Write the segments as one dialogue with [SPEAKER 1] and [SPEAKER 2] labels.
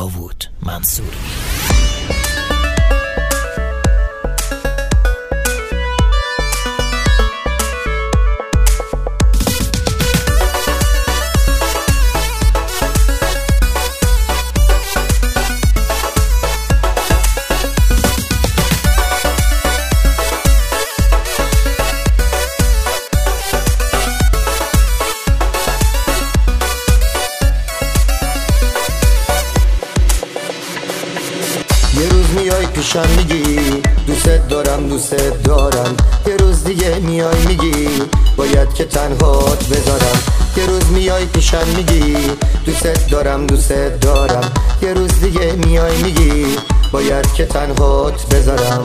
[SPEAKER 1] داوود منصوری.
[SPEAKER 2] یه روز میای پیشم میگی دوست دارم دوست دارم، یه روز دیگه میای میگی باید که تنهات بذارم. یه روز میای پیشم میگی دوست دارم دوست دارم، یه روز دیگه میای میگی باید که تنهات بذارم.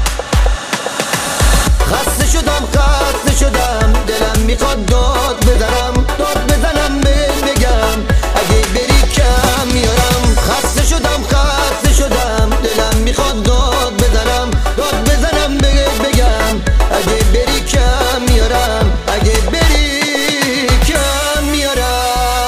[SPEAKER 2] خسته شدم دلم میخواد داد بزنم بهت بگم اگه بری کم میارم. خسته شدم دلم میخواد داد بزنم بهت بگم اگه بری کم میارم، اگه بری کم میارم.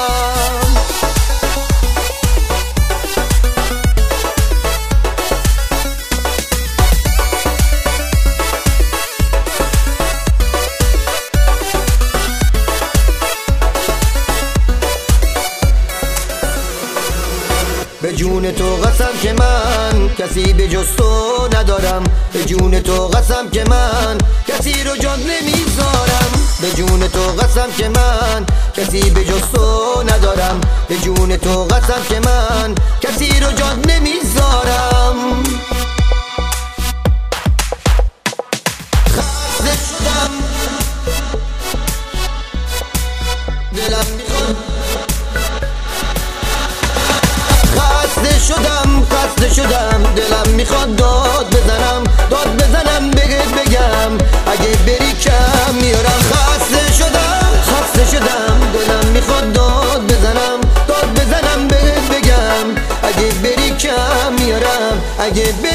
[SPEAKER 2] به جون تو قسم که من کسی به جز تو ندارم، به جون تو قسم که من کسی رو جان نمیذارم. به جون تو قسم که من کسی به جز تو ندارم، به جون تو قسم که من کسی رو جان نمیذارم. خسته شدم دلم میخواد، خسته شدم دلم میخواد داد بزنم بهت بگم اگه بری کم میارم. خسته شدم دلم میخواد داد بزنم بهت بگم اگه بری کم میارم، اگه